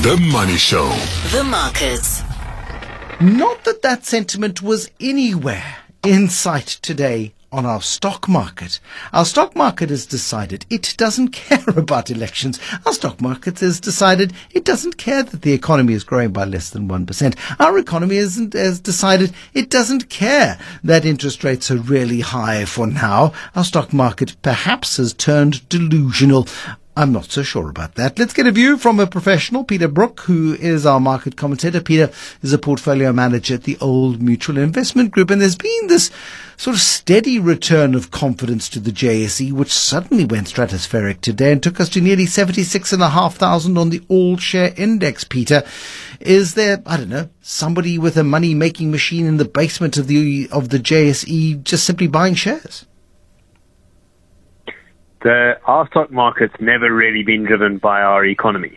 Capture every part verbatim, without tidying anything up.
The Money Show. The markets. Not that that sentiment was anywhere in sight today on our stock market. Our stock market has decided it doesn't care about elections. Our stock market has decided it doesn't care that the economy is growing by less than one percent. Our economy isn't, has decided it doesn't care that interest rates are really high for now. Our stock market perhaps has turned delusional. I'm not so sure about that. Let's get a view from a professional, Peter Brook, who is our market commentator. Peter is a portfolio manager at the Old Mutual Investment Group, and there's been this sort of steady return of confidence to the J S E, which suddenly went stratospheric today and took us to nearly seventy-six thousand five hundred on the all-share index, Peter. Is there, I don't know, somebody with a money-making machine in the basement of the of the J S E just simply buying shares? The, our stock market's never really been driven by our economy.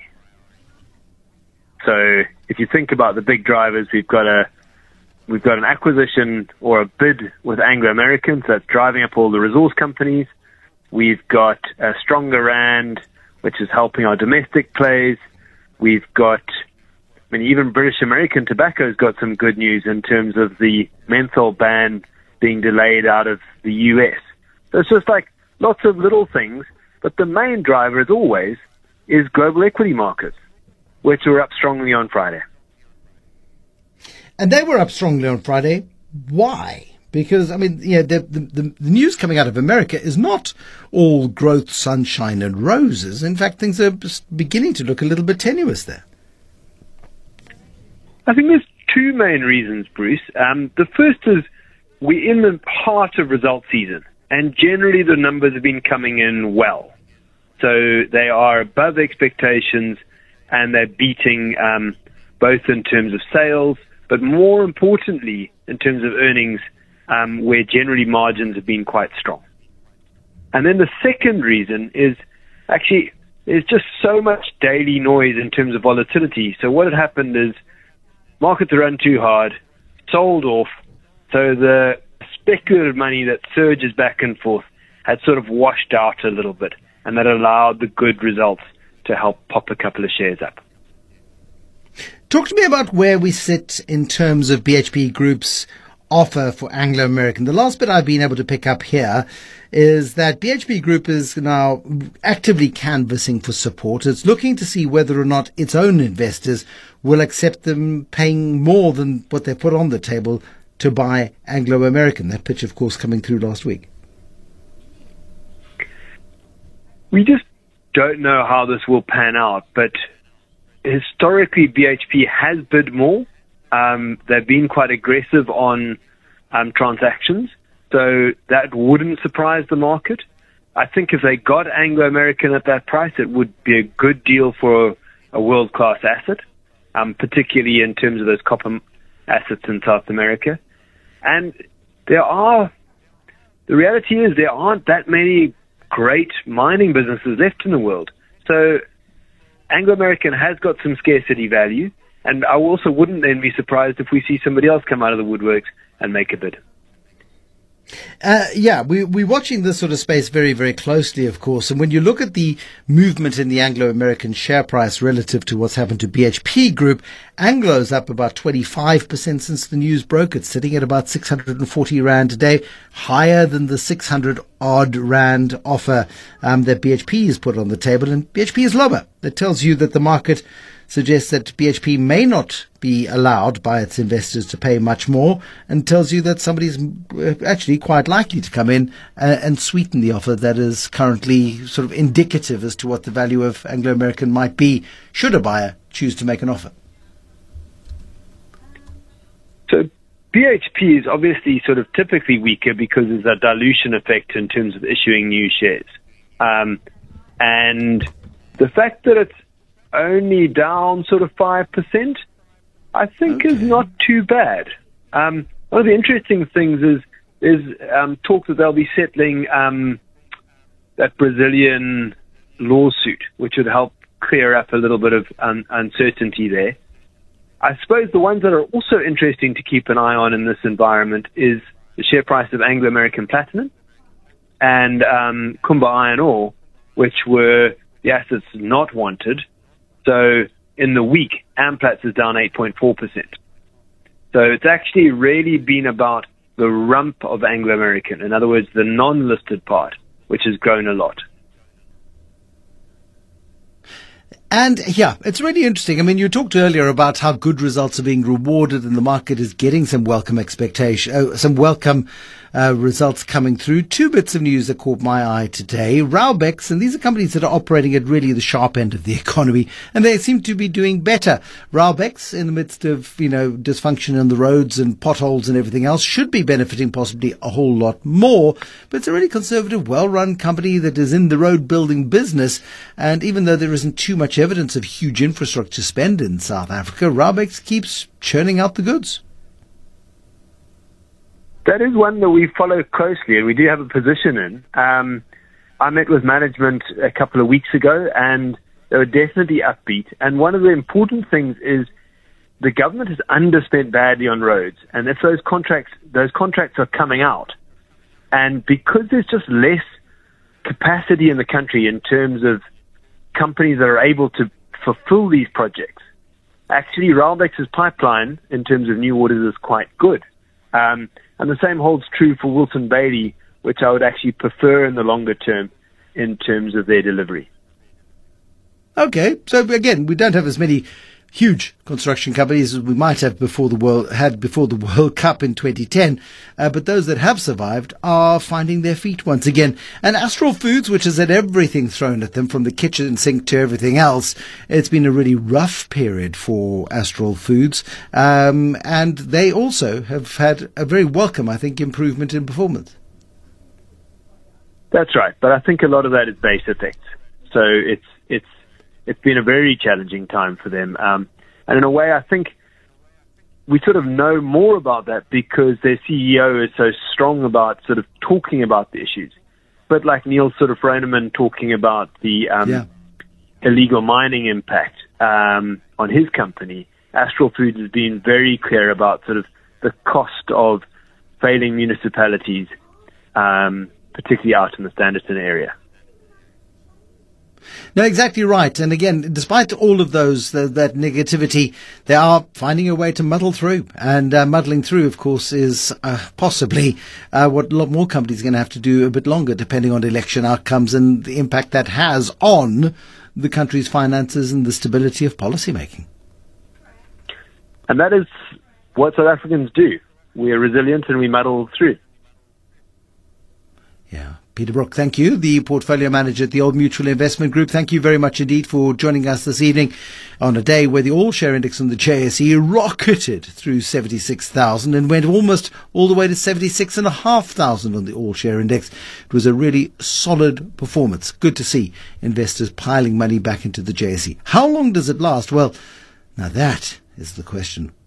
So if you think about the big drivers, we've got a we've got an acquisition or a bid with Anglo American, so that's driving up all the resource companies. We've got a stronger rand, which is helping our domestic plays. We've got, I mean, even British American Tobacco's got some good news in terms of the menthol ban being delayed out of the U S. So it's just like lots of little things, but the main driver, as always, is global equity markets, which were up strongly on Friday. And they were up strongly on Friday. Why? Because, I mean, yeah, the, the, the news coming out of America is not all growth, sunshine and roses. In fact, things are beginning to look a little bit tenuous there. I think there's two main reasons, Bruce. Um, the first is we're in the heart of results season. And generally the numbers have been coming in well. So they are above expectations and they're beating um, both in terms of sales, but more importantly in terms of earnings, um, where generally margins have been quite strong. And then the second reason is actually there's just so much daily noise in terms of volatility. So what had happened is markets run too hard, sold off, so the speculative money that surges back and forth had sort of washed out a little bit, and that allowed the good results to help pop a couple of shares up. Talk to me about where we sit in terms of B H P Group's offer for Anglo American. The last bit I've been able to pick up here is that B H P Group is now actively canvassing for support. It's looking to see whether or not its own investors will accept them paying more than what they put on the table to buy Anglo American. That pitch, of course, coming through last week. We just don't know how this will pan out, but historically B H P has bid more. Um, they've been quite aggressive on um, transactions, so that wouldn't surprise the market. I think if they got Anglo American at that price, it would be a good deal for a, a world-class asset, um, particularly in terms of those copper assets in South America. And there are, the reality is there aren't that many great mining businesses left in the world. So Anglo American has got some scarcity value, and I also wouldn't then be surprised if we see somebody else come out of the woodworks and make a bid. Uh, yeah, we, we're watching this sort of space very, very closely, of course. And when you look at the movement in the Anglo-American share price relative to what's happened to B H P Group, Anglo's up about twenty-five percent since the news broke. It's sitting at about six hundred forty rand a day, higher than the six hundred odd rand offer um, that B H P has put on the table. And B H P is lower. That tells you that the market suggests that B H P may not be allowed by its investors to pay much more, and tells you that somebody's actually quite likely to come in uh, and sweeten the offer that is currently sort of indicative as to what the value of Anglo American might be should a buyer choose to make an offer. So B H P is obviously sort of typically weaker because there's a dilution effect in terms of issuing new shares. Um, and the fact that it's only down sort of five percent, I think okay. is not too bad. Um, one of the interesting things is is um, talk that they'll be settling um, that Brazilian lawsuit, which would help clear up a little bit of un- uncertainty there. I suppose the ones that are also interesting to keep an eye on in this environment is the share price of Anglo American Platinum and um, Kumba Iron Ore, which were the assets not wanted. So in the week, Amplats is down eight point four percent. So it's actually really been about the rump of Anglo American. In other words, the non-listed part, which has grown a lot. And yeah, it's really interesting. I mean, you talked earlier about how good results are being rewarded and the market is getting some welcome expectation, uh, some welcome uh, results coming through. Two bits of news that caught my eye today. Raubex, and these are companies that are operating at really the sharp end of the economy, and they seem to be doing better. Raubex, in the midst of, you know, dysfunction on the roads and potholes and everything else, should be benefiting possibly a whole lot more. But it's a really conservative, well-run company that is in the road building business, and even though there isn't too much evidence of huge infrastructure spend in South Africa, Raubex keeps churning out the goods. That is one that we follow closely, and we do have a position in. Um, I met with management a couple of weeks ago, and they were definitely upbeat. And one of the important things is the government has underspent badly on roads, and if those contracts those contracts are coming out, and because there's just less capacity in the country in terms of companies that are able to fulfill these projects. Actually, Raubex's pipeline, in terms of new orders, is quite good. Um, and the same holds true for Wilson Bailey, which I would actually prefer in the longer term in terms of their delivery. Okay, so again, we don't have as many huge construction companies as we might have before the world had before the World Cup in twenty ten, uh, but those that have survived are finding their feet once again. And Astral Foods, which has had everything thrown at them, from the kitchen sink to everything else, it's been a really rough period for Astral Foods, um, and they also have had a very welcome, I think, improvement in performance. That's right, but I think a lot of that is base effects. So it's it's it's been a very challenging time for them. Um, and in a way, I think we sort of know more about that because their C E O is so strong about sort of talking about the issues. But like Neil sort of Froneman talking about the um, yeah. illegal mining impact um, on his company, Astral Foods has been very clear about sort of the cost of failing municipalities, um, particularly out in the Standerton area. No, exactly right. And again, despite all of those, the, that negativity, they are finding a way to muddle through. And uh, muddling through, of course, is uh, possibly uh, what a lot more companies are going to have to do a bit longer, depending on election outcomes and the impact that has on the country's finances and the stability of policymaking. And that is what South Africans do. We are resilient and we muddle through. Yeah. Peter Brook, thank you, the portfolio manager at the Old Mutual Investment Group. Thank you very much indeed for joining us this evening on a day where the all-share index on the J S E rocketed through seventy-six thousand and went almost all the way to seventy-six thousand five hundred on the all-share index. It was a really solid performance. Good to see investors piling money back into the J S E. How long does it last? Well, now that is the question.